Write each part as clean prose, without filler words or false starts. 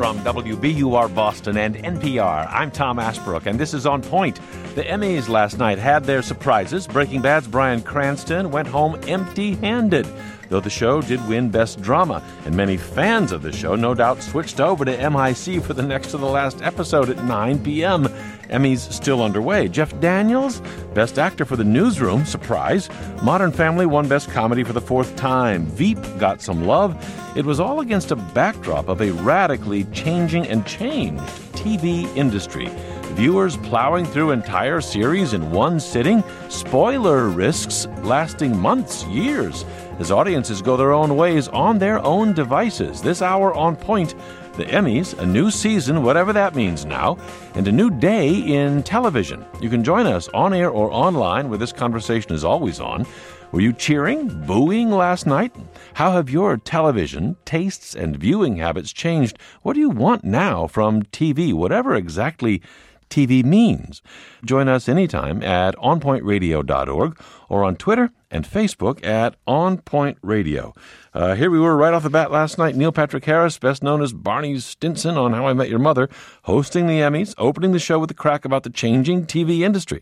from WBUR Boston and NPR, I'm Tom Asbrook, and this is On Point. The Emmys last night had their surprises. Breaking Bad's Bryan Cranston went home empty-handed, though the show did win Best Drama, and many fans of the show no doubt switched over to MIC for the next to the last episode at 9 p.m. Emmys still underway. Jeff Daniels, Best Actor for The Newsroom, surprise. Modern Family won Best Comedy for the fourth time. Veep got some love. It was all against a backdrop of a radically changing and changed TV industry. Viewers plowing through entire series in one sitting, spoiler risks lasting months, years, as audiences go their own ways on their own devices. This hour On Point, the Emmys, a new season, whatever that means now, and a new day in television. You can join us on air or online, where this conversation is always on. Were you cheering, booing last night? How have your television tastes and viewing habits changed? What do you want now from TV, whatever exactly TV means? Join us anytime at onpointradio.org or on Twitter and Facebook at onpointradio. Here we were right off the bat last night. Neil Patrick Harris, best known as Barney Stinson on How I Met Your Mother, hosting the Emmys, opening the show with a crack about the changing TV industry.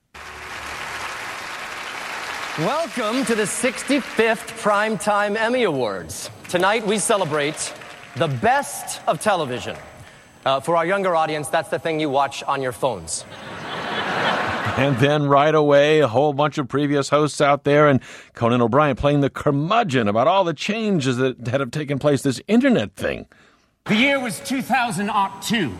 Welcome to the 65th Primetime Emmy Awards. Tonight we celebrate the best of television. For our younger audience, that's the thing you watch on your phones. And then right away, a whole bunch of previous hosts out there, and Conan O'Brien playing the curmudgeon about all the changes that have taken place, this internet thing. The year was 2002.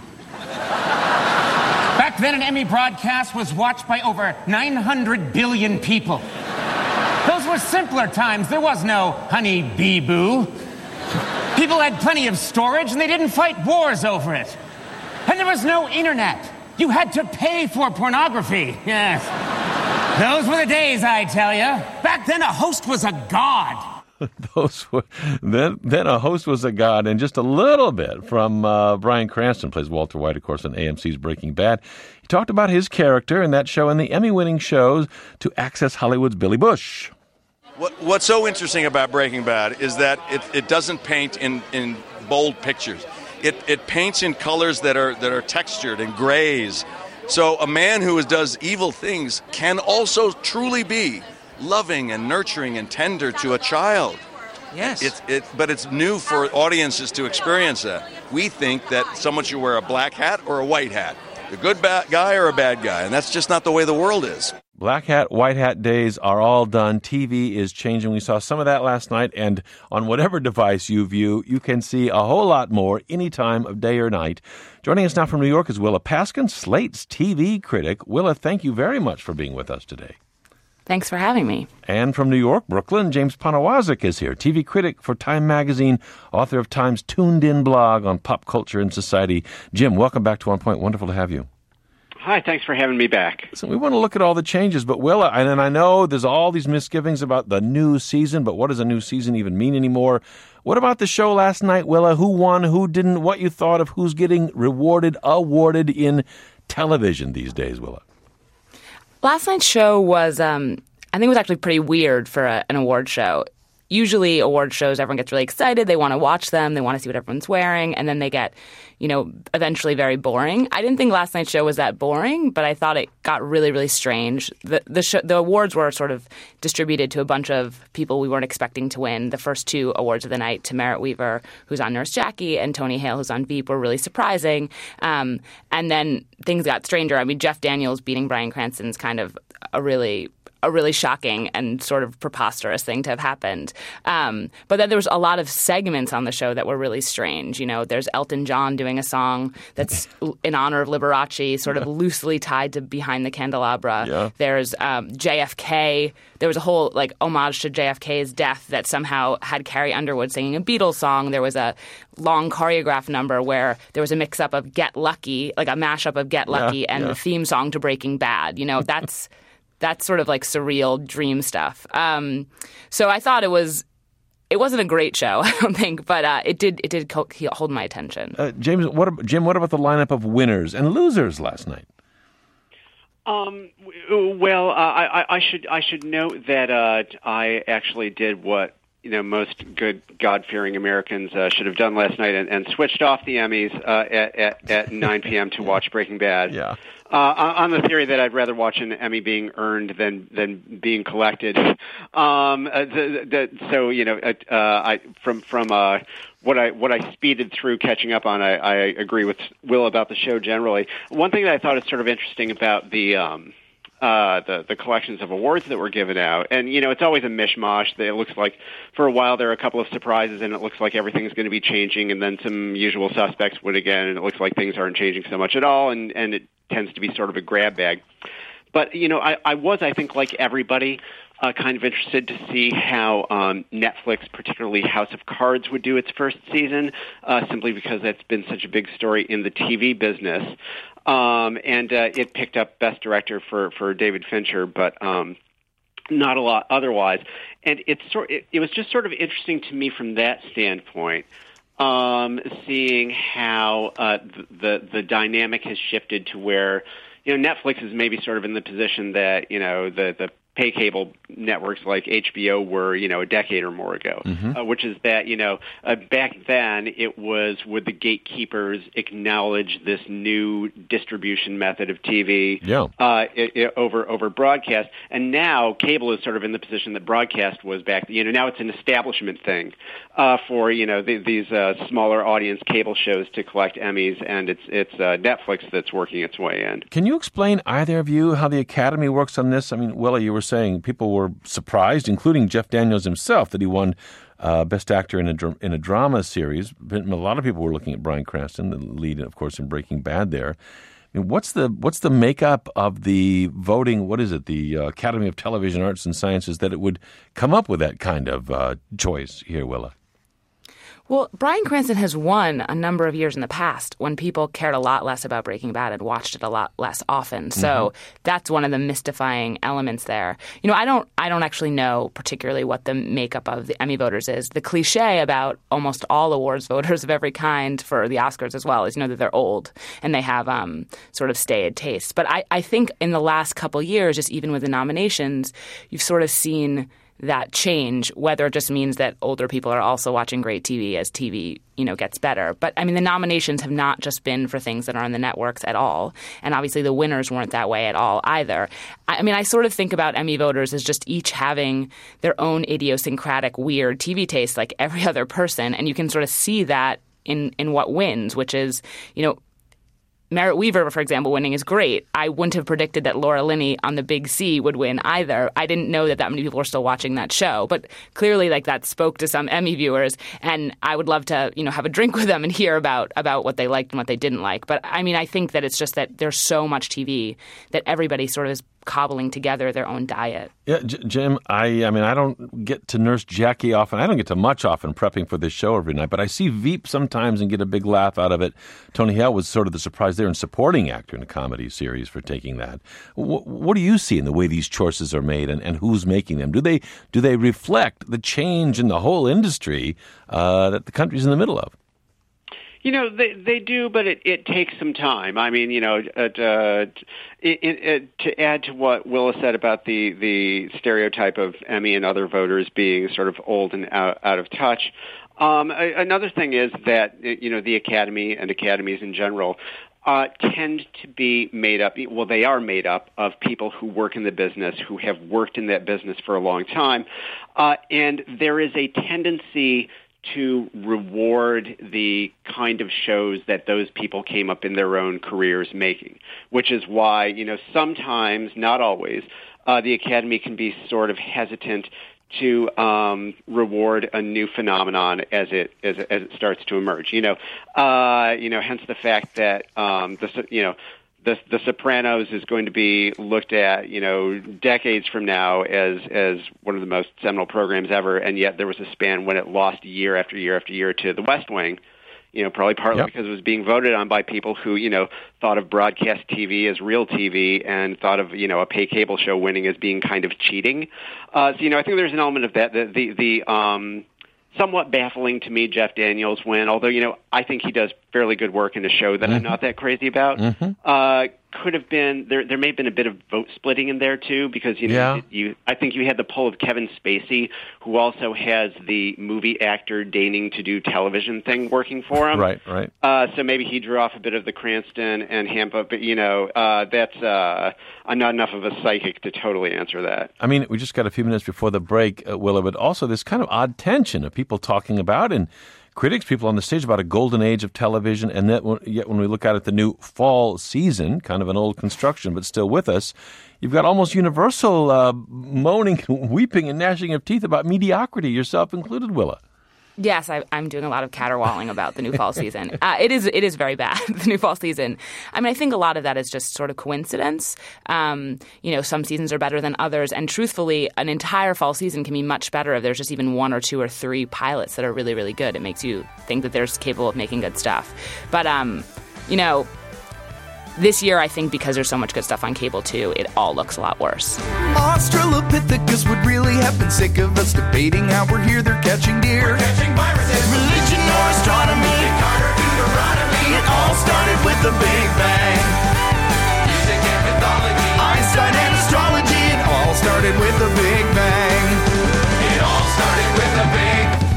Back then, an Emmy broadcast was watched by over 900 billion people. Those were simpler times. There was no honey bee boo. People had plenty of storage, and they didn't fight wars over it. And there was no internet. You had to pay for pornography. Yes. Those were the days, I tell you. Back then, a host was a god. Then a host was a god, and just a little bit from Bryan Cranston, plays Walter White, of course, on AMC's Breaking Bad. He talked about his character in that show and the Emmy-winning shows to Access Hollywood's Billy Bush. What's so interesting about Breaking Bad is that it doesn't paint in bold pictures. It paints in colors that are textured and grays. So a man who does evil things can also truly be loving and nurturing and tender to a child. Yes. But it's new for audiences to experience that. We think that someone should wear a black hat or a white hat, a good guy or a bad guy, and that's just not the way the world is. Black hat, white hat days are all done. TV is changing. We saw some of that last night, and on whatever device you view, you can see a whole lot more any time of day or night. Joining us now from New York is Willa Paskin, Slate's TV critic. Willa, thank you very much for being with us today. Thanks for having me. And from New York, Brooklyn, James Poniewozik is here, TV critic for Time Magazine, author of Time's Tuned In blog on pop culture and society. Jim, welcome back to On Point. Wonderful to have you. Hi, thanks for having me back. So we want to look at all the changes, but Willa, and I know there's all these misgivings about the new season, but what does a new season even mean anymore? What about the show last night, Willa? Who won, who didn't, what you thought of who's getting awarded in television these days, Willa? Last night's show was, I think it was actually pretty weird for an award show. Usually award shows, everyone gets really excited. They want to watch them. They want to see what everyone's wearing. And then they get, eventually very boring. I didn't think last night's show was that boring, but I thought it got really, really strange. The awards were sort of distributed to a bunch of people we weren't expecting to win. The first two awards of the night, to Merritt Wever, who's on Nurse Jackie, and Tony Hale, who's on Veep, were really surprising. And then things got stranger. I mean, Jeff Daniels beating Bryan Cranston's kind of a really shocking and sort of preposterous thing to have happened. But then there was a lot of segments on the show that were really strange. There's Elton John doing a song that's in honor of Liberace, sort of loosely tied to Behind the Candelabra. Yeah. There's JFK. There was a whole homage to JFK's death that somehow had Carrie Underwood singing a Beatles song. There was a long choreographed number where there was a mix-up of Get Lucky, like a mashup of Get Lucky and the theme song to Breaking Bad. That's sort of like surreal dream stuff. So I thought it wasn't a great show, I don't think, but it did hold my attention. Jim, what about the lineup of winners and losers last night? Well, I should note that I actually did what most good God-fearing Americans should have done last night and switched off the Emmys at 9 p.m. to watch Breaking Bad. Yeah. On the theory that I'd rather watch an Emmy being earned than being collected. What I speeded through catching up on, I agree with Will about the show generally. One thing that I thought is sort of interesting about the collections of awards that were given out. And, it's always a mishmash. It looks like for a while there are a couple of surprises, and it looks like everything's going to be changing, and then some usual suspects win again, and it looks like things aren't changing so much at all, and it tends to be sort of a grab bag. But, I think, like everybody, kind of interested to see how Netflix, particularly House of Cards, would do its first season, simply because that's been such a big story in the TV business. And it picked up Best Director for David Fincher, but not a lot otherwise. And it was just sort of interesting to me from that standpoint, seeing how the dynamic has shifted to where Netflix is maybe sort of in the position that the pay cable networks like HBO were, a decade or more ago, which is that, back then it was, would the gatekeepers acknowledge this new distribution method of TV over broadcast? And now cable is sort of in the position that broadcast was back, now it's an establishment thing for, these smaller audience cable shows to collect Emmys, and it's Netflix that's working its way in. Can you explain, either of you, how the Academy works on this? I mean, Willie, you were saying people were surprised, including Jeff Daniels himself, that he won Best Actor in a drama series. A lot of people were looking at Bryan Cranston, the lead, of course, in Breaking Bad there. I mean, what's the makeup of the voting, what is it, the Academy of Television Arts and Sciences, that it would come up with that kind of choice here, Willa? Well, Bryan Cranston has won a number of years in the past when people cared a lot less about Breaking Bad and watched it a lot less often. So that's one of the mystifying elements there. I don't actually know particularly what the makeup of the Emmy voters is. The cliche about almost all awards voters of every kind for the Oscars as well is, that they're old and they have sort of staid tastes. But I think in the last couple years, just even with the nominations, you've sort of seen that change, whether it just means that older people are also watching great TV as TV, gets better. But, I mean, the nominations have not just been for things that are on the networks at all. And obviously the winners weren't that way at all either. I mean, I sort of think about Emmy voters as just each having their own idiosyncratic, weird TV taste like every other person. And you can sort of see that in what wins, which is, Merritt Wever, for example, winning is great. I wouldn't have predicted that Laura Linney on The Big C would win either. I didn't know that many people were still watching that show. But clearly, that spoke to some Emmy viewers, and I would love to, have a drink with them and hear about what they liked and what they didn't like. But, I mean, I think that it's just that there's so much TV that everybody sort of is cobbling together their own diet. Yeah, Jim, I don't get to nurse Jackie often. I don't get to much often prepping for this show every night, but I see Veep sometimes and get a big laugh out of it. Tony Hale was sort of the surprise there in supporting actor in a comedy series for taking that. What do you see in the way these choices are made and who's making them? Do they reflect the change in the whole industry that the country's in the middle of? They do, but it takes some time. I mean, to add to what Willa said about the stereotype of Emmy and other voters being sort of old and out of touch, another thing is that, the Academy and academies in general tend to be made up, well, they are made up of people who work in the business, who have worked in that business for a long time, and there is a tendency to reward the kind of shows that those people came up in their own careers making, which is why, sometimes, not always, the Academy can be sort of hesitant to reward a new phenomenon as it starts to emerge. Hence the fact that The Sopranos is going to be looked at, decades from now as one of the most seminal programs ever, and yet there was a span when it lost year after year after year to The West Wing, probably partly because it was being voted on by people who, thought of broadcast TV as real TV and thought of, a pay cable show winning as being kind of cheating. I think there's an element of that. The somewhat baffling to me Jeff Daniels win, although, I think he does fairly good work in a show that I'm not that crazy about. Could have been there may have been a bit of vote splitting in there too, because I think you had the pull of Kevin Spacey, who also has the movie actor deigning to do television thing working for him. Right. So maybe he drew off a bit of the Cranston and Hampa, but I'm not enough of a psychic to totally answer that. I mean, we just got a few minutes before the break, Willa, but also this kind of odd tension of people talking about and critics, people on the stage about a golden age of television, and yet when we look out at the new fall season, kind of an old construction, but still with us, you've got almost universal moaning, weeping, and gnashing of teeth about mediocrity, yourself included, Willa. Yes, I'm doing a lot of caterwauling about the new fall season. It is very bad, the new fall season. I mean, I think a lot of that is just sort of coincidence. Some seasons are better than others, and truthfully, an entire fall season can be much better if there's just even 1 or 2 or 3 pilots that are really, really good. It makes you think that they're capable of making good stuff. But, this year, I think because there's so much good stuff on cable, too, it all looks a lot worse. Australopithecus would really have been sick of us debating how we're here, they're catching deer. We're catching viruses. Religion or astronomy. Carter, Deuteronomy. It all started with the Big Bang. Music and mythology. Einstein and astrology. It all started with the Big Bang. It all started with the Big Bang.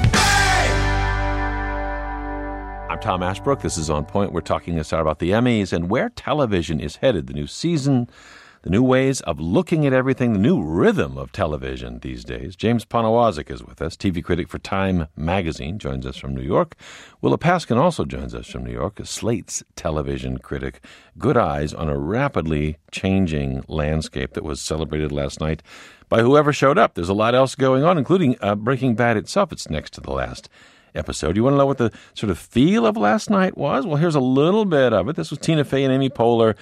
I'm Tom Ashbrook. This is On Point. We're talking this hour about the Emmys and where television is headed, the new season, the new ways of looking at everything, the new rhythm of television these days. James Poniewozik is with us, TV critic for Time magazine, joins us from New York. Willa Paskin also joins us from New York, Slate's television critic. Good eyes on a rapidly changing landscape that was celebrated last night by whoever showed up. There's a lot else going on, including Breaking Bad itself. It's next to the last episode. You want to know what the sort of feel of last night was? Well, here's a little bit of it. This was Tina Fey and Amy Poehler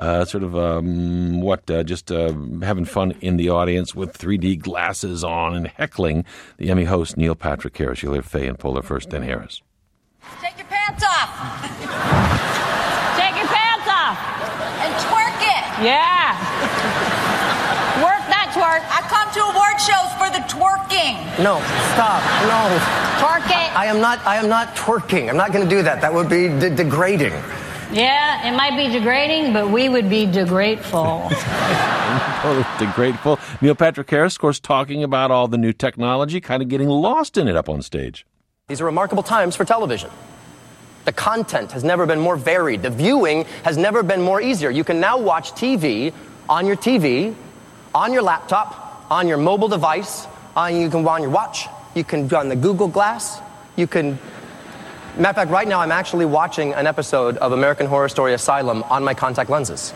having fun in the audience with 3D glasses on and heckling the Emmy host Neil Patrick Harris. You'll hear Fey and Poehler first, then Harris. Take your pants off. Take your pants off. And twerk it. Yeah. Work that twerk. I come to award shows for the twerking. No, stop. No. Twerk it. I am not twerking. I'm not going to do that. That would be degrading. Yeah, it might be degrading, but we would be degrateful. Degrateful. Neil Patrick Harris, of course, talking about all the new technology, kind of getting lost in it up on stage. These are remarkable times for television. The content has never been more varied. The viewing has never been more easier. You can now watch TV, on your laptop, on your mobile device, you can on your watch, you can on the Google Glass, you can... Matter of fact, right now I'm actually watching an episode of American Horror Story Asylum on my contact lenses.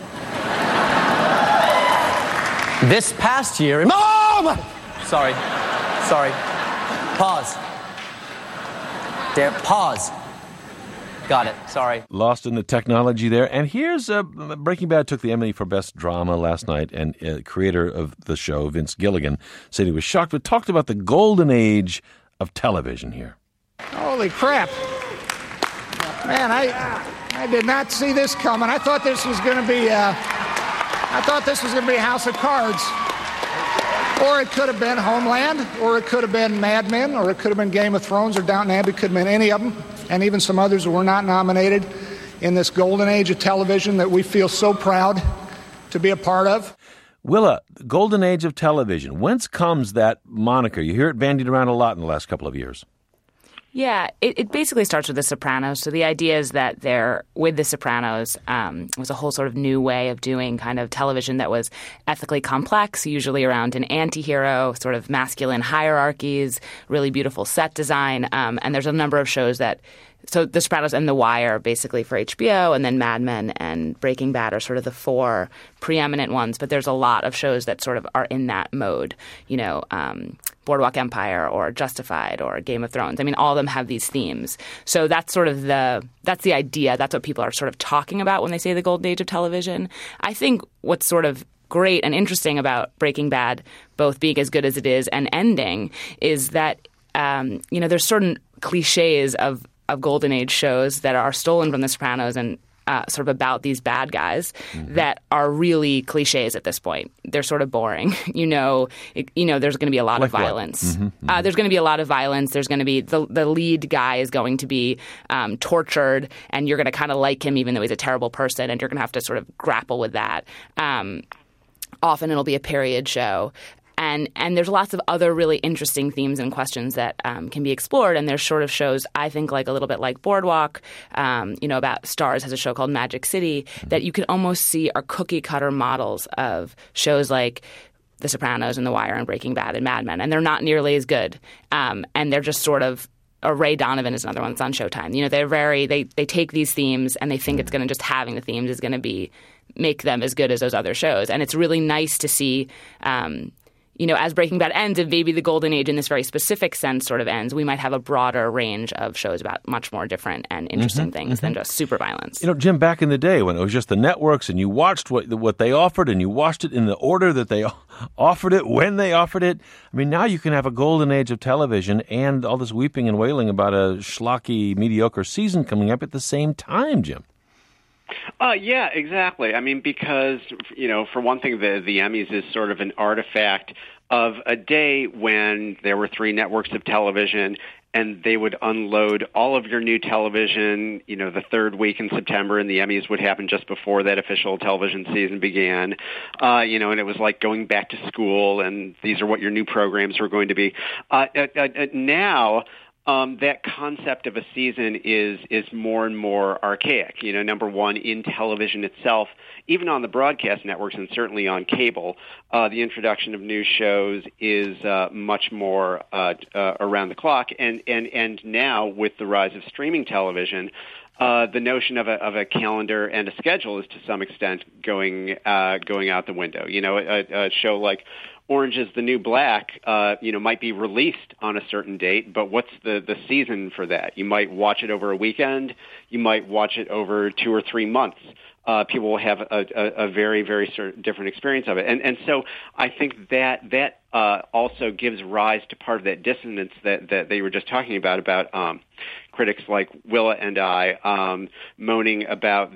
This past year... Mom! Sorry. Pause. Damn, pause. Got it. Sorry. Lost in the technology there. And here's Breaking Bad took the Emmy for Best Drama last night, and creator of the show, Vince Gilligan, said he was shocked, but talked about the golden age of television here. Holy crap. Man, I did not see this coming. I thought this was going to be House of Cards. Or it could have been Homeland, or it could have been Mad Men, or it could have been Game of Thrones, or Downton Abbey. It could have been any of them, and even some others that were not nominated in this golden age of television that we feel so proud to be a part of. Willa, golden age of television. Whence comes that moniker? You hear it bandied around a lot in the last couple of years. Yeah, it basically starts with The Sopranos. So the idea is that with The Sopranos was a whole sort of new way of doing kind of television that was ethically complex, usually around an anti-hero, sort of masculine hierarchies, really beautiful set design. And there's a number of shows so The Sopranos and The Wire basically for HBO, and then Mad Men and Breaking Bad are sort of the 4 preeminent ones. But there's a lot of shows that sort of are in that mode, Boardwalk Empire or Justified or Game of Thrones. I mean, all of them have these themes. So that's sort of that's the idea. That's what people are sort of talking about when they say the golden age of television. I think what's sort of great and interesting about Breaking Bad, both being as good as it is and ending, is that, there's certain cliches of golden age shows that are stolen from The Sopranos and sort of about these bad guys that are really cliches at this point. They're sort of boring. There's going to be a lot of violence. There's going to be a lot of violence. There's going to be the lead guy is going to be tortured, and you're going to kind of like him even though he's a terrible person, and you're going to have to sort of grapple with that. Often it'll be a period show. And there's lots of other really interesting themes and questions that can be explored. And there's sort of shows, I think, like a little bit like Boardwalk, about Starz has a show called Magic City that you can almost see are cookie-cutter models of shows like The Sopranos and The Wire and Breaking Bad and Mad Men. And they're not nearly as good. And they're just sort of Ray Donovan is another one that's on Showtime. They take these themes and they think it's going to just having the themes is going to make them as good as those other shows. And it's really nice to see as Breaking Bad ends, if maybe the golden age in this very specific sense sort of ends, we might have a broader range of shows about much more different and interesting things than just super violence. Jim, back in the day when it was just the networks and you watched what they offered and you watched it in the order that they offered it, when they offered it. I mean, now you can have a golden age of television and all this weeping and wailing about a schlocky, mediocre season coming up at the same time, Jim. Yeah, exactly. I mean, because, for one thing, the Emmys is sort of an artifact of a day when there were 3 networks of television and they would unload all of your new television, the third week in September, and the Emmys would happen just before that official television season began, and it was like going back to school, and these are what your new programs were going to be. Now, that concept of a season is more and more archaic. Number one, in television itself, even on the broadcast networks and certainly on cable, the introduction of new shows is much more around the clock. And now, with the rise of streaming television, the notion of a calendar and a schedule is to some extent going out the window. A show like Orange is the New Black, might be released on a certain date, but what's the season for that? You might watch it over a weekend. You might watch it over 2 or 3 months. People will have a very, very different experience of it. And so I think that also gives rise to part of that dissonance that they were just talking about critics like Willa and I moaning about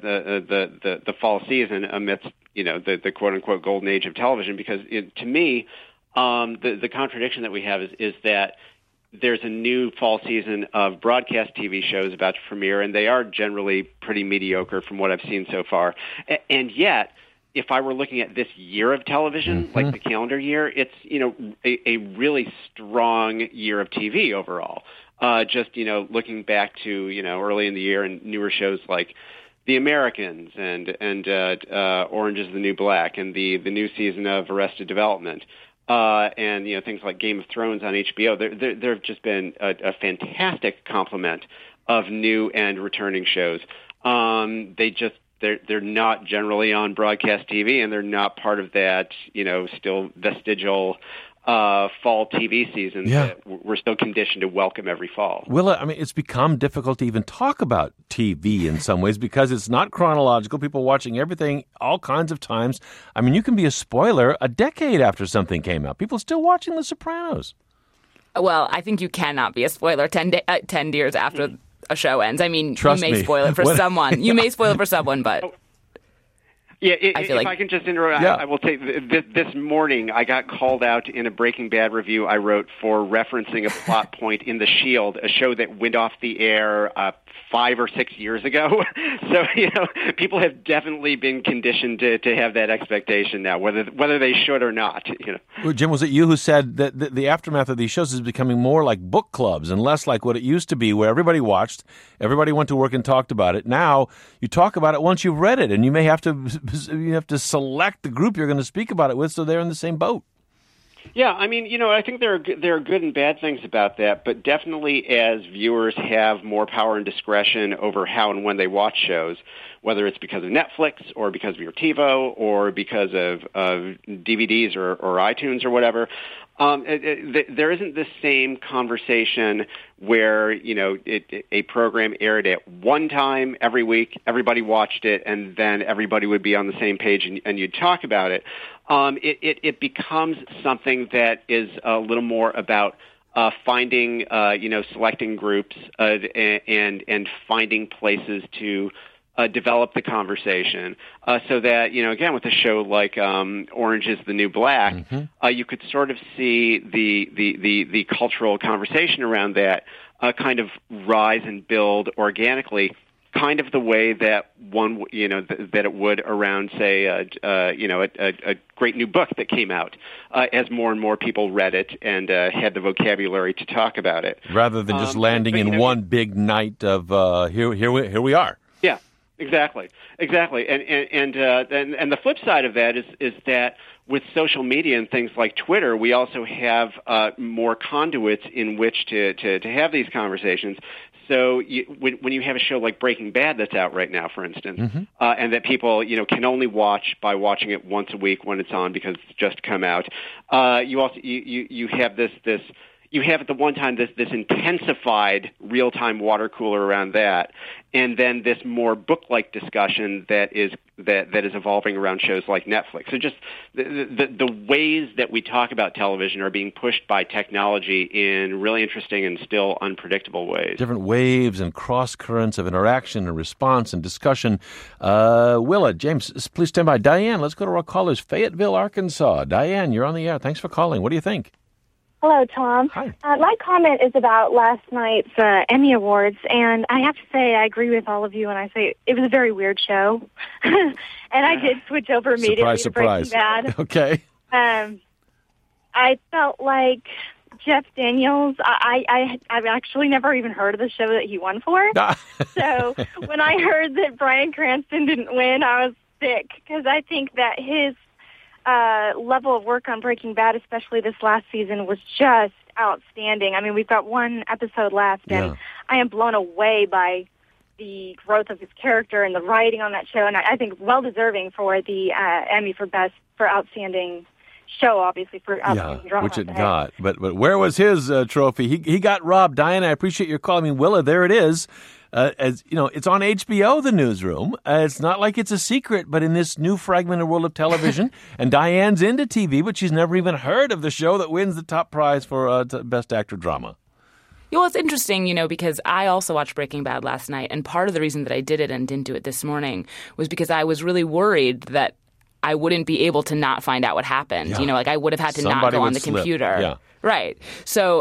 the fall season amidst the quote-unquote golden age of television, because to me, the contradiction that we have is that there's a new fall season of broadcast TV shows about to premiere, and they are generally pretty mediocre from what I've seen so far. And yet, if I were looking at this year of television, like the calendar year, it's, a really strong year of TV overall. Looking back to, early in the year and newer shows like The Americans and Orange is the New Black and the new season of Arrested Development. And things like Game of Thrones on HBO. There have just been a fantastic complement of new and returning shows. They're not generally on broadcast TV, and they're not part of that still vestigial fall TV season that we're still conditioned to welcome every fall. Willa, I mean, it's become difficult to even talk about TV in some ways because it's not chronological. People watching everything all kinds of times. I mean, you can be a spoiler a decade after something came out. People still watching The Sopranos. Well, I think you cannot be a spoiler 10 years after a show ends. I mean, Trust you may me. spoil it for someone. You may spoil it for someone, but... Yeah, I can just interrupt, I will say this morning I got called out in a Breaking Bad review I wrote for referencing a plot point in The Shield, a show that went off the air 5 or 6 years ago. So, people have definitely been conditioned to have that expectation now, whether they should or not. Well, Jim, was it you who said that the aftermath of these shows is becoming more like book clubs and less like what it used to be, where everybody watched, everybody went to work and talked about it? Now you talk about it once you've read it, and you may have to select the group you're going to speak about it with so they're in the same boat. Yeah, I mean, I think there are good and bad things about that, but definitely as viewers have more power and discretion over how and when they watch shows, whether it's because of Netflix or because of your TiVo or because of DVDs or iTunes or whatever, there isn't the same conversation where, a program aired at one time every week, everybody watched it, and then everybody would be on the same page and you'd talk about it. It becomes something that is a little more about selecting groups and finding places to develop the conversation, so that, again, with a show like Orange is the New Black, you could sort of see the cultural conversation around that kind of rise and build organically, kind of the way that one, that it would around, say, a great new book that came out, as more and more people read it and had the vocabulary to talk about it, rather than just landing in one big night of here we are. Yeah, exactly, and the flip side of that is that with social media and things like Twitter, we also have more conduits in which to have these conversations. So when you have a show like Breaking Bad that's out right now, for instance, and that people can only watch by watching it once a week when it's on because it's just come out, you also you have this. You have at the one time this intensified real-time water cooler around that, and then this more book-like discussion that is evolving around shows like Netflix. So just the ways that we talk about television are being pushed by technology in really interesting and still unpredictable ways. Different waves and cross-currents of interaction and response and discussion. Willa, James, please stand by. Diane, let's go to our callers. Fayetteville, Arkansas. Diane, you're on the air. Thanks for calling. What do you think? Hello, Tom. Hi. My comment is about last night's Emmy Awards, and I have to say I agree with all of you when I say it was a very weird show. And I did switch over immediately to Breaking Bad. Okay. I felt like Jeff Daniels, I've actually never even heard of the show that he won for. So when I heard that Bryan Cranston didn't win, I was sick, because I think that his level of work on Breaking Bad, especially this last season, was just outstanding. I mean, we've got one episode left, and I am blown away by the growth of his character and the writing on that show, and I think well-deserving for the Emmy for outstanding show, obviously, for outstanding drama. Which it got. But where was his trophy? He got robbed. Diane, I appreciate your call. I mean, Willa, there it is. As you know, it's on HBO, The Newsroom. It's not like it's a secret, but in this new fragmented world of television, and Diane's into TV, but she's never even heard of the show that wins the top prize for Best Actor Drama. Well, it's interesting, because I also watched Breaking Bad last night, and part of the reason that I did it and didn't do it this morning was because I was really worried that I wouldn't be able to not find out what happened. Yeah. I would have had to Somebody not go on the slip. computer. Yeah. Right. So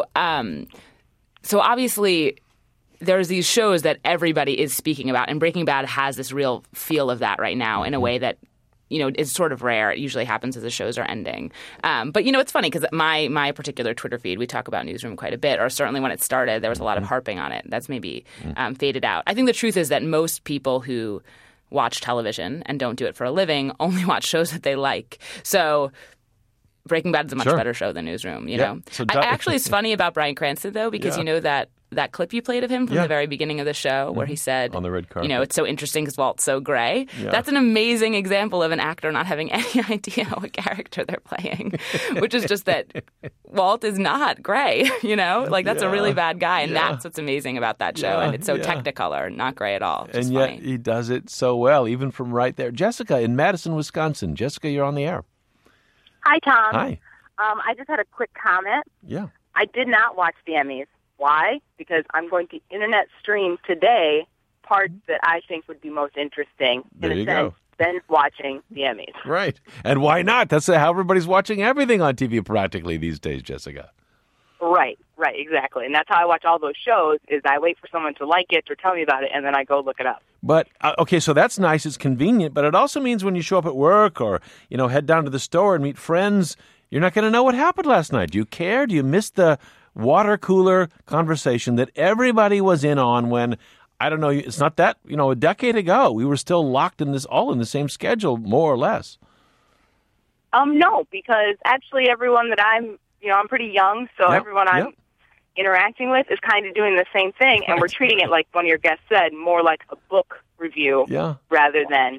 obviously there's these shows that everybody is speaking about, and Breaking Bad has this real feel of that right now in a way that, is sort of rare. It usually happens as the shows are ending. But, it's funny because my particular Twitter feed, we talk about Newsroom quite a bit, or certainly when it started, there was a lot of harping on it. That's maybe faded out. I think the truth is that most people who watch television and don't do it for a living only watch shows that they like. So Breaking Bad is a much better show than Newsroom, know. So actually, it's funny about Bryan Cranston, though, because that clip you played of him from the very beginning of the show where he said, on the red carpet, it's so interesting because Walt's so gray. Yeah. That's an amazing example of an actor not having any idea what character they're playing, which is just that Walt is not gray, That's a really bad guy, and that's what's amazing about that show, and it's so Technicolor, not gray at all. And yet he does it so well, even from right there. Jessica in Madison, Wisconsin. Jessica, you're on the air. Hi, Tom. Hi. I just had a quick comment. Yeah. I did not watch the Emmys. Why? Because I'm going to internet stream today parts that I think would be most interesting than watching the Emmys. Right. And why not? That's how everybody's watching everything on TV practically these days, Jessica. Right, exactly. And that's how I watch all those shows, is I wait for someone to like it or tell me about it, and then I go look it up. But, okay, so that's nice. It's convenient. But it also means when you show up at work or, head down to the store and meet friends, you're not going to know what happened last night. Do you care? Do you miss the water cooler conversation that everybody was in on when, I don't know, it's not that, a decade ago, we were still locked in all in the same schedule, more or less? No, because actually everyone that I'm pretty young, so everyone I'm interacting with is kind of doing the same thing, and we're treating it, like one of your guests said, more like a book review rather than,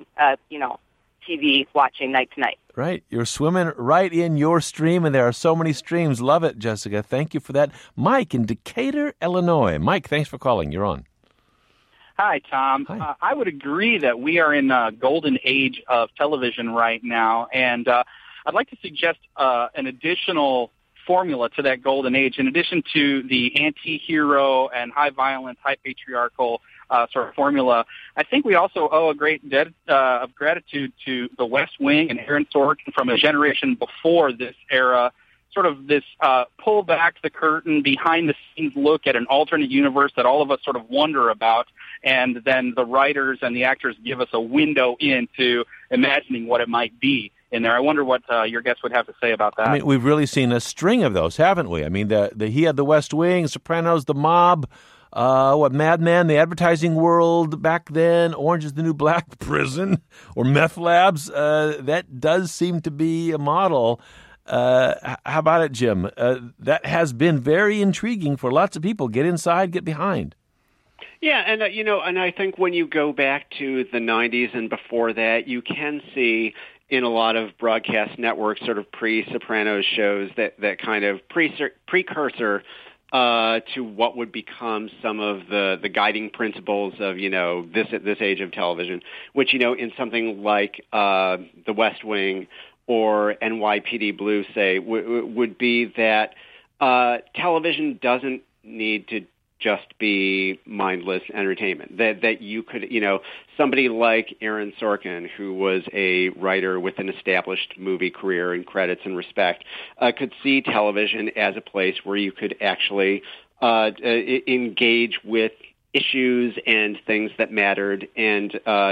TV watching night to night. Right. You're swimming right in your stream, and there are so many streams. Love it, Jessica. Thank you for that. Mike in Decatur, Illinois. Mike, thanks for calling. You're on. Hi, Tom. Hi. I would agree that we are in a golden age of television right now, and I'd like to suggest an additional formula to that golden age. In addition to the anti-hero and high violence, high patriarchal sort of formula, I think we also owe a great debt of gratitude to The West Wing and Aaron Sorkin from a generation before this era. Sort of this pull back the curtain, behind the scenes look at an alternate universe that all of us sort of wonder about, and then the writers and the actors give us a window into imagining what it might be in there. I wonder what your guests would have to say about that. I mean, we've really seen a string of those, haven't we? I mean, he had The West Wing, Sopranos, The Mob, Mad Men, The Advertising World back then, Orange is the New Black, Prison, or Meth Labs. That does seem to be a model. How about it, Jim? That has been very intriguing for lots of people. Get inside, get behind. Yeah, and and I think when you go back to the 90s and before that, you can see in a lot of broadcast networks sort of pre-Sopranos shows that kind of precursor to what would become some of the guiding principles of this age of television, which in something like The West Wing or NYPD Blue, say, would be that television doesn't need to just be mindless entertainment. That you could, somebody like Aaron Sorkin, who was a writer with an established movie career and credits and respect, could see television as a place where you could actually engage with issues and things that mattered and,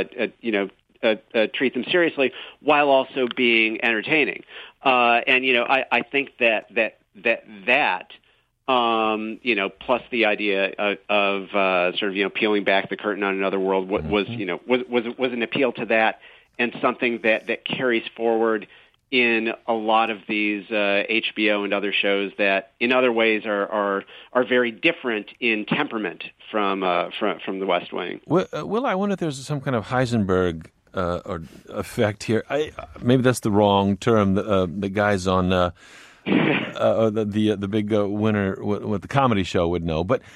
treat them seriously while also being entertaining. I think that plus the idea of sort of peeling back the curtain on another world was an appeal to that, and something that carries forward in a lot of these HBO and other shows that in other ways are very different in temperament from The West Wing. Will, I wonder if there's some kind of Heisenberg or effect here. Maybe that's the wrong term. The guys on the big winner with the comedy show would know. But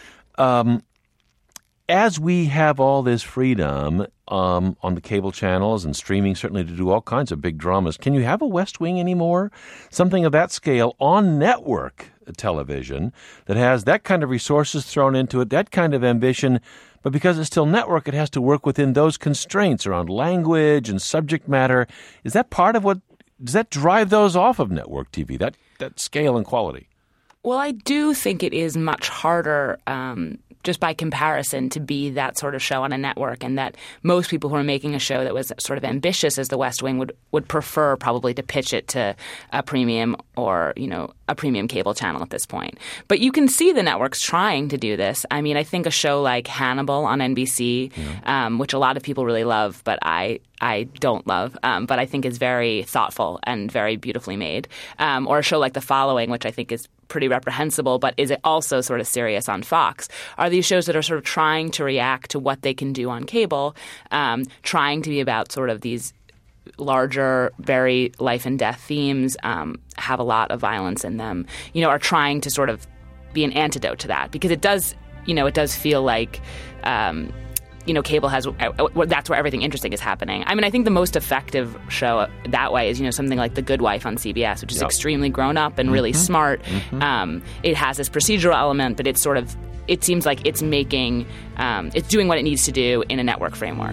as we have all this freedom on the cable channels and streaming, certainly to do all kinds of big dramas, can you have a West Wing anymore? Something of that scale on network television that has that kind of resources thrown into it, that kind of ambition, but because it's still network, it has to work within those constraints around language and subject matter. Is that part of what does that drive those off of network TV, that scale and quality? Well, I do think it is much harder just by comparison to be that sort of show on a network, and that most people who are making a show that was sort of ambitious as The West Wing would prefer probably to pitch it to a premium or, a premium cable channel at this point. But you can see the networks trying to do this. I mean, I think a show like Hannibal on NBC, which a lot of people really love, but I don't love, but I think is very thoughtful and very beautifully made. Or a show like The Following, which I think is pretty reprehensible, but is it also sort of serious on Fox, are these shows that are sort of trying to react to what they can do on cable, trying to be about sort of these larger, very life and death themes, have a lot of violence in them, are trying to sort of be an antidote to that, because it does feel like cable has that's where everything interesting is happening. I mean, I think the most effective show that way is something like The Good Wife on CBS, which is extremely grown up and really smart. It has this procedural element, but it seems like it's making it's doing what it needs to do in a network framework.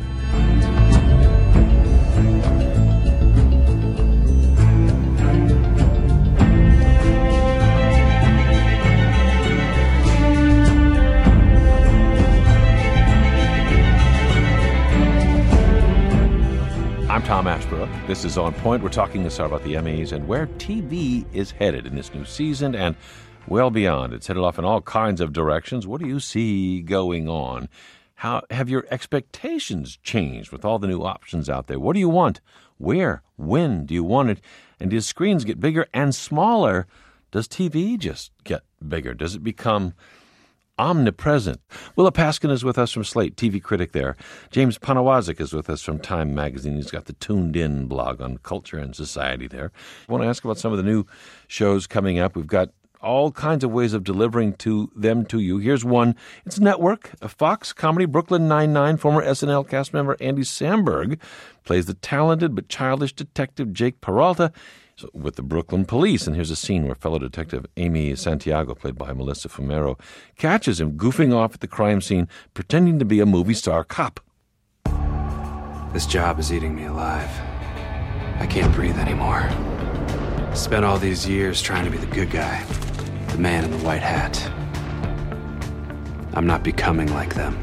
I'm Tom Ashbrook. This is On Point. We're talking this hour about the Emmys and where TV is headed in this new season and well beyond. It's headed off in all kinds of directions. What do you see going on? How have your expectations changed with all the new options out there? What do you want? Where? When do you want it? And do screens get bigger and smaller? Does TV just get bigger? Does it become omnipresent? Willa Paskin is with us from Slate, TV critic there. James Poniewozik is with us from Time Magazine. He's got the Tuned In blog on culture and society there. I want to ask about some of the new shows coming up. We've got all kinds of ways of delivering them to you. Here's one. It's network, a Fox comedy, Brooklyn Nine-Nine. Former SNL cast member Andy Samberg plays the talented but childish detective Jake Peralta with the Brooklyn Police. And here's a scene where fellow detective Amy Santiago, played by Melissa Fumero, catches him goofing off at the crime scene, pretending to be a movie star cop. This job is eating me alive. I can't breathe anymore. Spent all these years trying to be the good guy, the man in the white hat. I'm not becoming like them.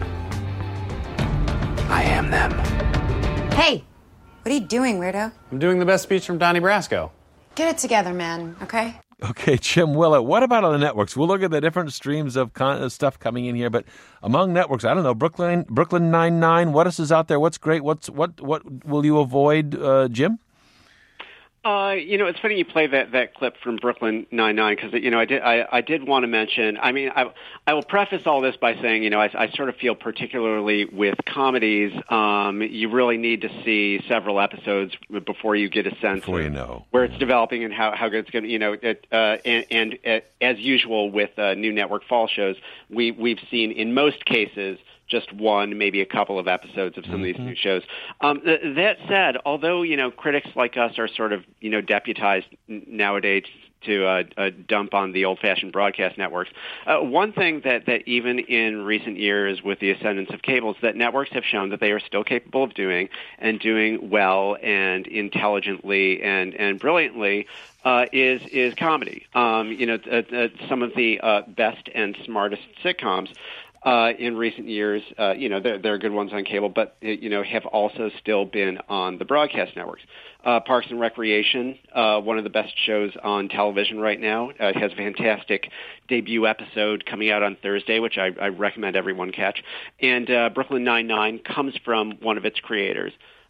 I am them. Hey, what are you doing, weirdo? I'm doing the best speech from Donnie Brasco. Get it together, man, okay? Okay, Jim Willett, what about on the networks? We'll look at the different streams of stuff coming in here, but among networks, I don't know, Brooklyn Nine-Nine, what else is out there? What's great? What will you avoid, Jim? It's funny you play that clip from Brooklyn Nine-Nine because I did want to mention. I mean, I will preface all this by saying I sort of feel particularly with comedies, you really need to see several episodes before you get a sense of where it's developing and how good it's going to. And as usual with new network fall shows, we've seen in most cases just one, maybe a couple of episodes of some of these new shows. That said, although, critics like us are sort of, deputized nowadays to dump on the old-fashioned broadcast networks, one thing that even in recent years with the ascendance of cable is that networks have shown that they are still capable of doing well and intelligently and brilliantly is comedy. Some of the best and smartest sitcoms in recent years, there are good ones on cable, but, have also still been on the broadcast networks. Parks and Recreation, one of the best shows on television right now, has a fantastic debut episode coming out on Thursday, which I recommend everyone catch. And Brooklyn Nine-Nine comes from one of its creators.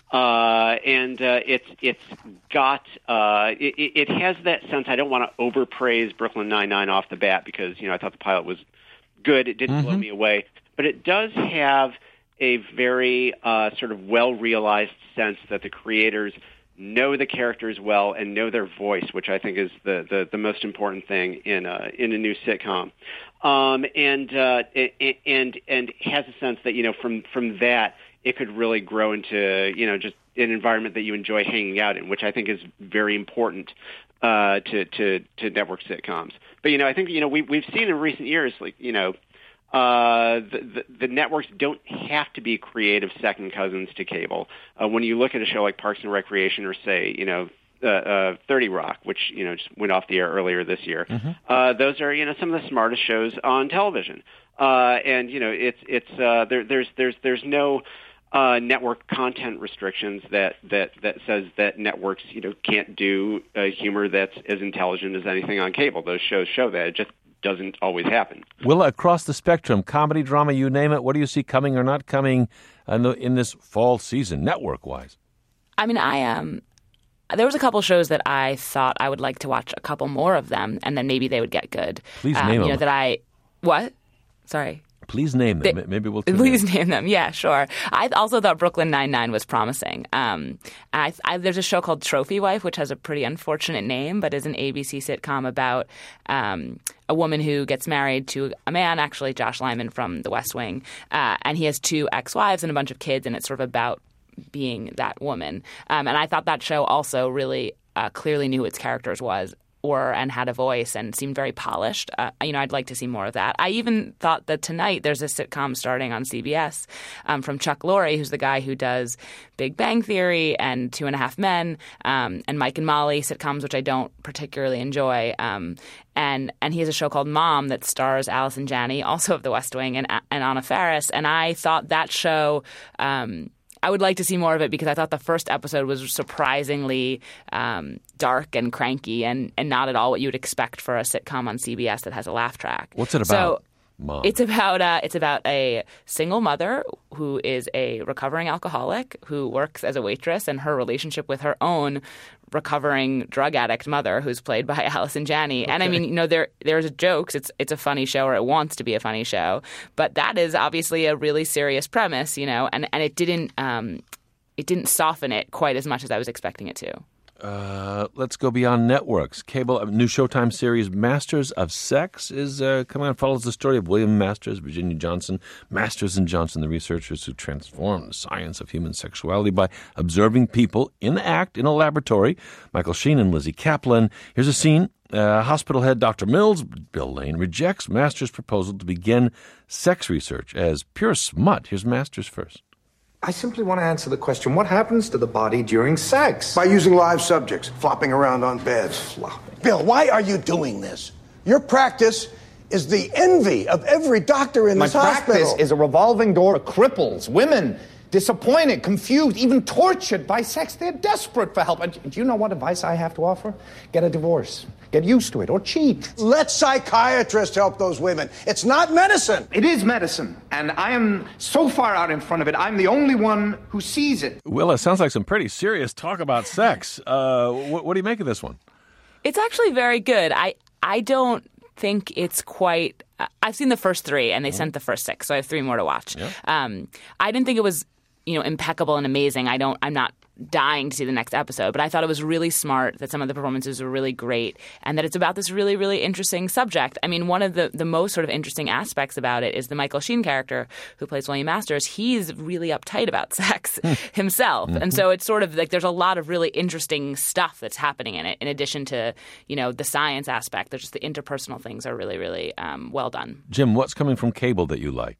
It has that sense. I don't want to overpraise Brooklyn Nine-Nine off the bat because, I thought the pilot was good. It didn't blow me away. But it does have a very sort of well-realized sense that the creators know the characters well and know their voice, which I think is the most important thing in a new sitcom. And has a sense that, from that, it could really grow into, just an environment that you enjoy hanging out in, which I think is very important to network sitcoms. But, I think, we've seen in recent years, like, the networks don't have to be creative second cousins to cable. When you look at a show like Parks and Recreation or, say, 30 Rock, which, just went off the air earlier this year, those are, some of the smartest shows on television. And, there's no network content restrictions that says that networks, can't do humor that's as intelligent as anything on cable. Those shows show that. It just doesn't always happen. Well, across the spectrum, comedy, drama, you name it, what do you see coming or not coming in this fall season, network-wise? I mean, there was a couple shows that I thought I would like to watch a couple more of them, and then maybe they would get good. Please name them. What? Sorry. Please name them. Maybe we'll Please name them. Yeah, sure. I also thought Brooklyn Nine-Nine was promising. There's a show called Trophy Wife, which has a pretty unfortunate name, but is an ABC sitcom about a woman who gets married to a man, actually Josh Lyman from The West Wing, and he has two ex-wives and a bunch of kids, and it's sort of about being that woman. And I thought that show also really clearly knew who its characters were and had a voice and seemed very polished. I'd like to see more of that. I even thought that tonight there's a sitcom starting on CBS from Chuck Lorre, who's the guy who does Big Bang Theory and 2.5 Men and Mike and Molly sitcoms, which I don't particularly enjoy. And he has a show called Mom that stars Allison Janney, also of The West Wing, and Anna Faris. And I thought that show I would like to see more of it because I thought the first episode was surprisingly dark and cranky and not at all what you would expect for a sitcom on CBS that has a laugh track. What's it about? So, Mom. It's about a single mother who is a recovering alcoholic who works as a waitress, and her relationship with her own recovering drug addict mother, who's played by Allison Janney. Okay. And I mean, there's jokes. It's a funny show, or it wants to be a funny show, but that is obviously a really serious premise, and it didn't soften it quite as much as I was expecting it to. Let's go beyond networks. Cable, new Showtime series Masters of Sex is coming on. Follows the story of William Masters, Virginia Johnson, Masters and Johnson, the researchers who transformed the science of human sexuality by observing people in act in a laboratory. Michael Sheen and Lizzie Kaplan. Here's a scene. Hospital head Dr. Mills, Bill Lane, rejects Masters' proposal to begin sex research as pure smut. Here's Masters first. I simply want to answer the question, what happens to the body during sex? By using live subjects, flopping around on beds. Bill, why are you doing this? Your practice is the envy of every doctor in this hospital. My practice is a revolving door of cripples, women, disappointed, confused, even tortured by sex. They're desperate for help. And do you know what advice I have to offer? Get a divorce. Get used to it, or cheat. Let psychiatrists help those women. It's not medicine. It is medicine, and I am so far out in front of it, I'm the only one who sees it. Will, it sounds like some pretty serious talk about sex. What do you make of this one? It's actually very good. I don't think it's quite... I've seen the first 3, and they sent the first 6, so I have 3 more to watch. Yeah. I didn't think it was, impeccable and amazing. I'm not dying to see the next episode, but I thought it was really smart, that some of the performances were really great, and that it's about this really, really interesting subject. I mean, one of the most sort of interesting aspects about it is the Michael Sheen character who plays William Masters. He's really uptight about sex himself. And so it's sort of like there's a lot of really interesting stuff that's happening in it, in addition to, the science aspect. There's just the interpersonal things are really, really well done. Jim, what's coming from cable that you like?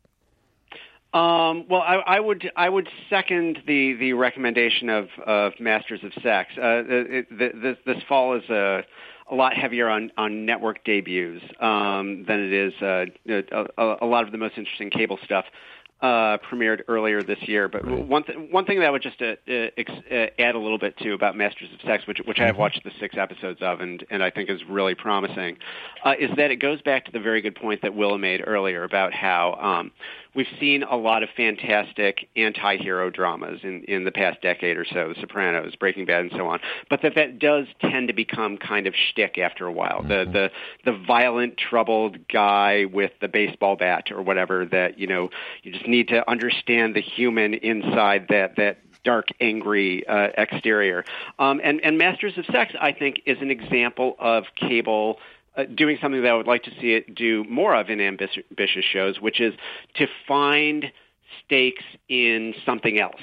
Well, I would second the recommendation of Masters of Sex. This fall is a lot heavier on network debuts than it is a lot of the most interesting cable stuff premiered earlier this year. But one thing that I would just add a little bit to about Masters of Sex, which I have watched the 6 episodes of, and I think is really promising, is that it goes back to the very good point that Willa made earlier about how we've seen a lot of fantastic anti-hero dramas in the past decade or so, The Sopranos, Breaking Bad, and so on, but that does tend to become kind of shtick after a while. The violent, troubled guy with the baseball bat or whatever that, you just need to understand the human inside that dark, angry exterior. And Masters of Sex, I think, is an example of cable doing something that I would like to see it do more of in ambitious shows, which is to find stakes in something else.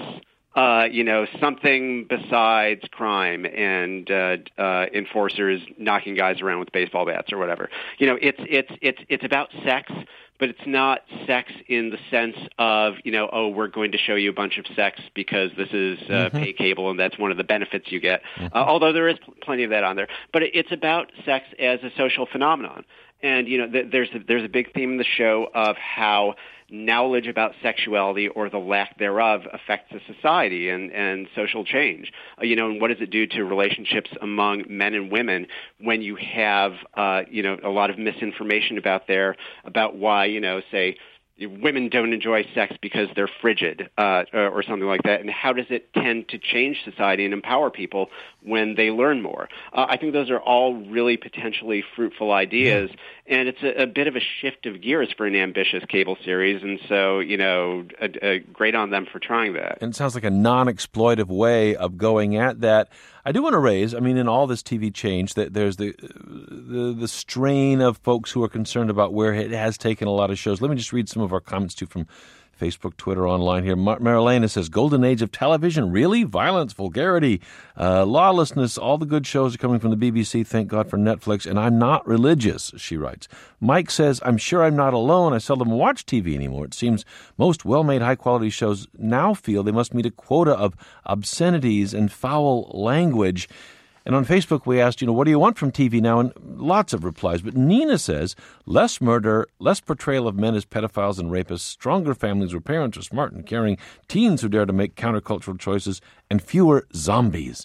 Something besides crime and enforcers knocking guys around with baseball bats or whatever. It's about sex, but it's not sex in the sense of, we're going to show you a bunch of sex because this is pay cable and that's one of the benefits you get. Although there is plenty of that on there. But it's about sex as a social phenomenon. And, there's a big theme in the show of how knowledge about sexuality or the lack thereof affects a society and social change. And what does it do to relationships among men and women when you have, a lot of misinformation about why, say, women don't enjoy sex because they're frigid or something like that, and how does it tend to change society and empower people when they learn more? I think those are all really potentially fruitful ideas, and it's a bit of a shift of gears for an ambitious cable series, and so, great on them for trying that. And it sounds like a non-exploitive way of going at that. I do want to raise, in all this TV change, that there's the strain of folks who are concerned about where it has taken a lot of shows. Let me just read some of our comments, too, from Facebook, Twitter, online here. Marilena says, golden age of television, really? Violence, vulgarity, lawlessness, all the good shows are coming from the BBC. Thank God for Netflix. And I'm not religious, she writes. Mike says, I'm sure I'm not alone. I seldom watch TV anymore. It seems most well-made, high-quality shows now feel they must meet a quota of obscenities and foul language. And on Facebook, we asked, what do you want from TV now? And lots of replies. But Nina says, less murder, less portrayal of men as pedophiles and rapists, stronger families where parents are smart and caring, teens who dare to make countercultural choices, and fewer zombies.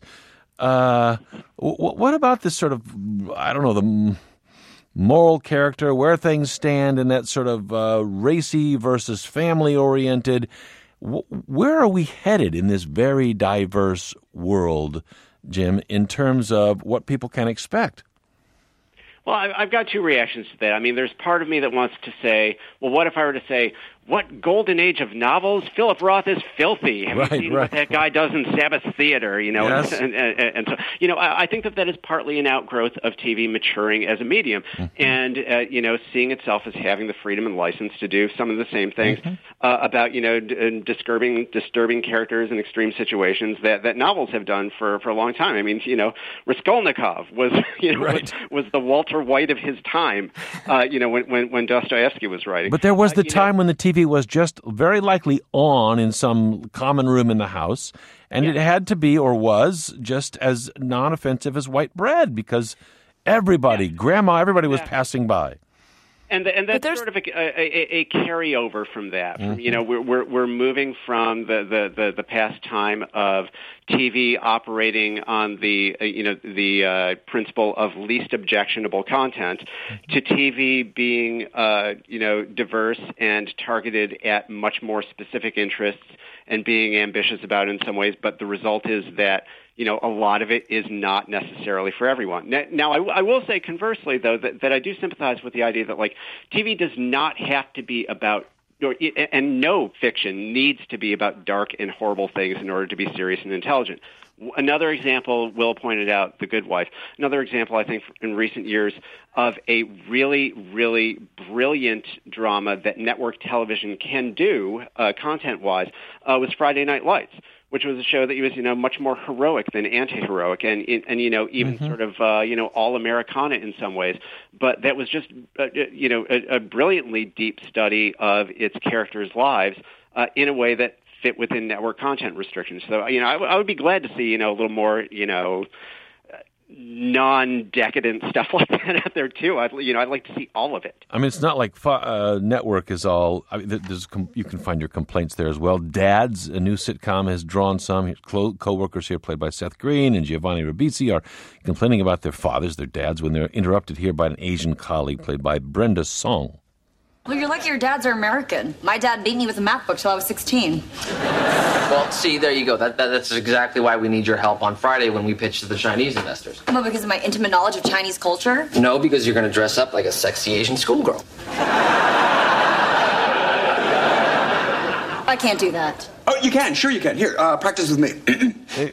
What about this sort of, the moral character, where things stand in that sort of racy versus family-oriented? Where are we headed in this very diverse world, Jim, in terms of what people can expect? Well, I've got 2 reactions to that. There's part of me that wants to say, well, what if I were to say, what golden age of novels? Philip Roth is filthy. Have you seen what that guy does in Sabbath Theater? Yes. And so, I think that is partly an outgrowth of TV maturing as a medium, and seeing itself as having the freedom and license to do some of the same things about disturbing characters in extreme situations that novels have done for a long time. I mean, Raskolnikov was was the Walter White of his time. When Dostoevsky was writing. But there was the time when the TV was just very likely on in some common room in the house, and it had to be, or was, just as non-offensive as white bread, because everybody was passing by. And that's sort of a carryover from that. We're moving from the past time of TV operating on the principle of least objectionable content to TV being diverse and targeted at much more specific interests and being ambitious about it in some ways. But the result is that a lot of it is not necessarily for everyone. Now, I will say conversely, though, that I do sympathize with the idea that, TV does not have to be about, and no fiction needs to be about dark and horrible things in order to be serious and intelligent. Another example, Will pointed out, The Good Wife. Another example, I think, in recent years of a really, really brilliant drama that network television can do, content-wise, was Friday Night Lights, which was a show that was, much more heroic than anti-heroic, and even sort of, all Americana in some ways. But that was just, a brilliantly deep study of its characters' lives in a way that fit within network content restrictions. So, I would be glad to see, a little more, non-decadent stuff like that out there too. I'd like to see all of it. I mean, it's not like network is all. I mean, you can find your complaints there as well. Dads, a new sitcom, has drawn some. Co-workers here, played by Seth Green and Giovanni Ribisi, are complaining about their fathers, their dads, when they're interrupted here by an Asian colleague played by Brenda Song. Well, you're lucky your dads are American. My dad beat me with a math book till I was 16. Well, see, there you go. That's exactly why we need your help on Friday when we pitch to the Chinese investors. Well, because of my intimate knowledge of Chinese culture? No, because you're going to dress up like a sexy Asian schoolgirl. I can't do that. Oh, you can. Sure you can. Here, practice with me.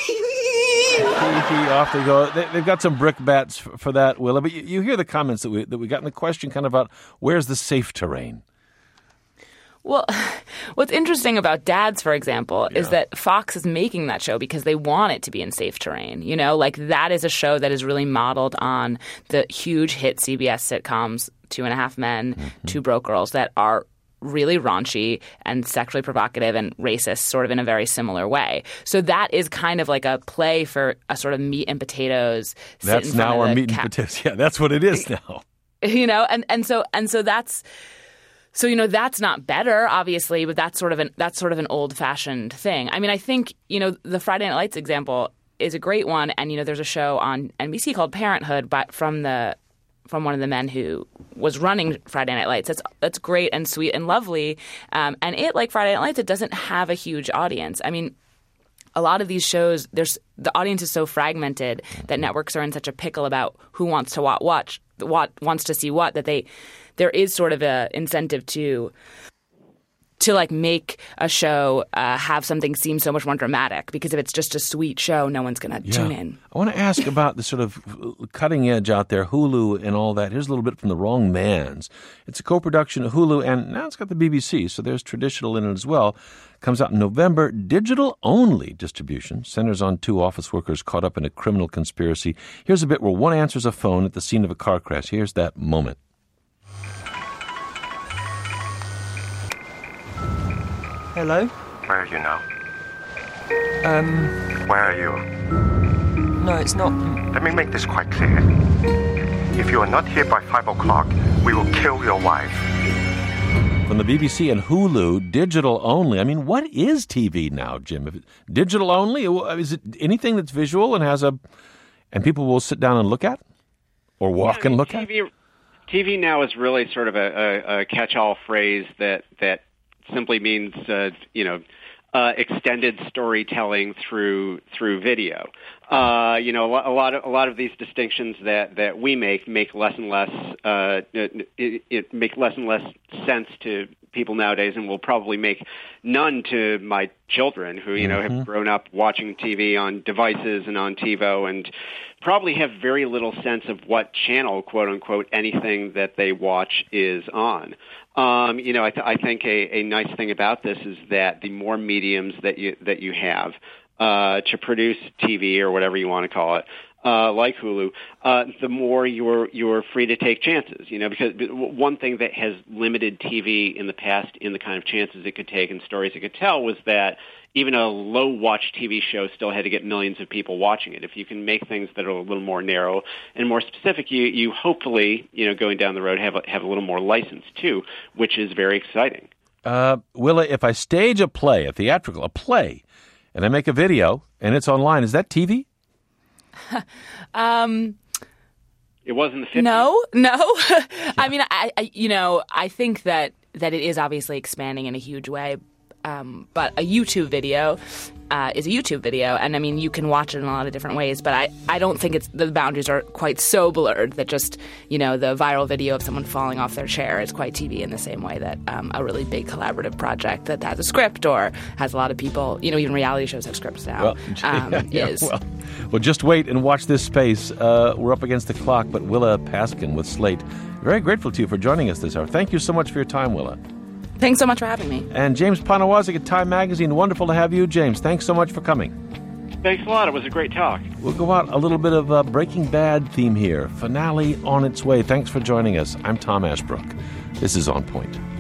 Off they go. They've got some brickbats for that, Willa. But you hear the comments that we got in the question kind of about where's the safe terrain? Well, what's interesting about Dads, for example, is that Fox is making that show because they want it to be in safe terrain. That is a show that is really modeled on the huge hit CBS sitcoms, 2.5 Men, Two Broke Girls, that are really raunchy and sexually provocative and racist, sort of in a very similar way. So that is kind of like a play for a sort of meat and potatoes. That's now our meat and potatoes. Yeah, that's what it is now. So that's. So, that's not better, obviously, but that's sort of an old-fashioned thing. I mean, I think, the Friday Night Lights example is a great one. And, there's a show on NBC called Parenthood from one of the men who was running Friday Night Lights. That's great and sweet and lovely. And it, like Friday Night Lights, it doesn't have a huge audience. I mean, a lot of these shows, the audience is so fragmented that networks are in such a pickle about who wants to watch, what wants to see what, that there is sort of an incentive to make a show have something seem so much more dramatic, because if it's just a sweet show, no one's going to tune in. I want to ask about the sort of cutting edge out there, Hulu and all that. Here's a little bit from The Wrong Mans. It's a co-production of Hulu, and now it's got the BBC, so there's traditional in it as well. Comes out in November. Digital-only distribution. Centers on 2 office workers caught up in a criminal conspiracy. Here's a bit where one answers a phone at the scene of a car crash. Here's that moment. Hello? Where are you now? Where are you? No, it's not. Let me make this quite clear. If you are not here by 5 o'clock, we will kill your wife. From the BBC and Hulu, digital only. I mean, what is TV now, Jim? Digital only? Is it anything that's visual and and people will sit down and look at? Or walk and look at? TV now is really sort of a catch-all phrase that simply means, extended storytelling through video. A lot of these distinctions that we make less and less sense to people nowadays, and will probably make none to my children who, have grown up watching TV on devices and on TiVo and probably have very little sense of what channel, quote unquote, anything that they watch is on. I think a nice thing about this is that the more mediums that you have to produce TV or whatever you want to call it, like Hulu, the more you're free to take chances. Because one thing that has limited TV in the past in the kind of chances it could take and stories it could tell was that even a low-watch TV show still had to get millions of people watching it. If you can make things that are a little more narrow and more specific, you hopefully, going down the road, have a little more license too, which is very exciting. Willa, if I stage a play, a play, and I make a video and it's online, is that TV? It was in the 50s. No. I mean, I think that it is obviously expanding in a huge way. But a YouTube video is a YouTube video, and I mean, you can watch it in a lot of different ways, but I don't think the boundaries are quite so blurred that just, the viral video of someone falling off their chair is quite TV in the same way that a really big collaborative project that has a script or has a lot of people, even reality shows have scripts now, is. Well, just wait and watch this space. We're up against the clock, but Willa Paskin with Slate, very grateful to you for joining us this hour. Thank you so much for your time, Willa. Thanks so much for having me. And James Poniewozik at Time Magazine. Wonderful to have you, James. Thanks so much for coming. Thanks a lot. It was a great talk. We'll go out a little bit of a Breaking Bad theme here. Finale on its way. Thanks for joining us. I'm Tom Ashbrook. This is On Point.